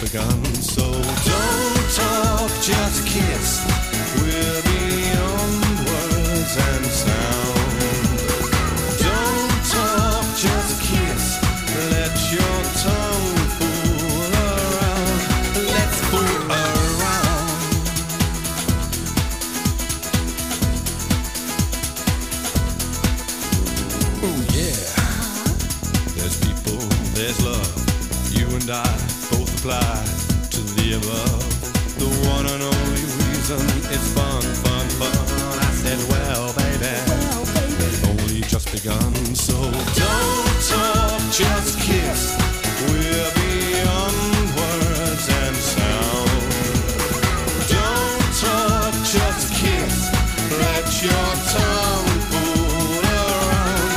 begun. So don't talk, just kiss. We're beyond words and sound. Don't talk, just kiss. Let your tongue fool around. Let's fool around. Oh yeah. There's people, there's love. You and I both apply to the above. The one and only reason it's fun, fun, fun. I said, well, baby, we've only just begun. So don't talk, just kiss. We're beyond words and sound. Don't talk, just kiss. Let your tongue fool around.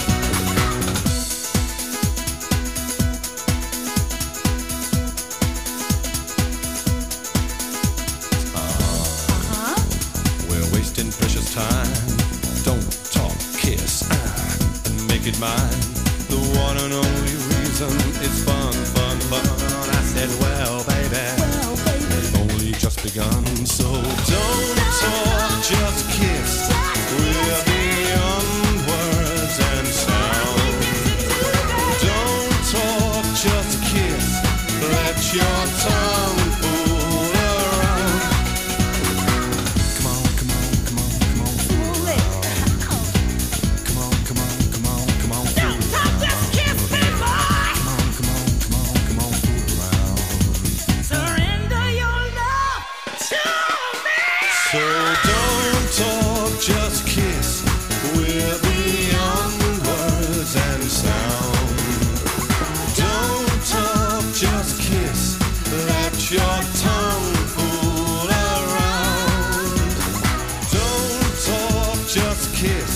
We're wasting precious time. Don't talk, kiss, and make it mine. The one and only reason it's fun, fun, fun. I said, well, baby, we've only just begun. So don't talk, just kiss. We're beyond words and sound. Don't talk, just kiss. Let your tongue fool around. Come on, come on, come on, come on, fool around. Come on, come on, come on, come on, fool around. Come on, come on, come on, come on, fool around. Surrender your love to me. So don't talk, just kiss. We're beyond words and sound. Don't talk, just kiss. Let your tongue fool around. Don't talk, just kiss.